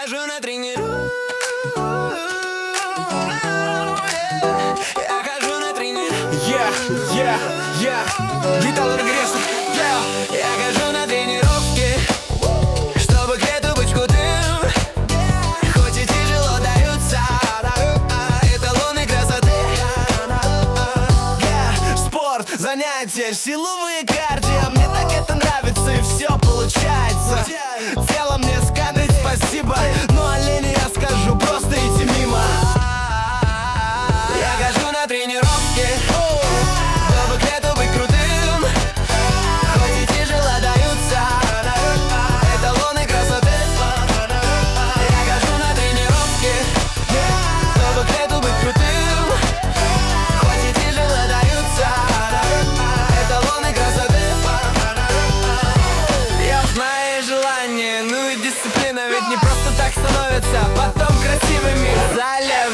хожу на тренировку. Я хожу на тренировку. Гитара Греша. Я хожу на тренировки, чтобы к лету быть худым. Хоть и тяжело даются эталоны красоты. Спорт, занятия, силовые кардио. Мне так это нравится и все получается. Тело мне скажет спасибо, ну а лени я скажу просто идти мимо. Я хожу на тренировки, чтобы к лету быть крутым. Хоть и тяжело даются эталоны красоты. Я хожу на тренировки, чтобы к лету быть крутым. Хоть и тяжело даются эталоны красоты. Я знаю желание, ну и дисциплина, ведь не просто так становятся потом красивыми. Залез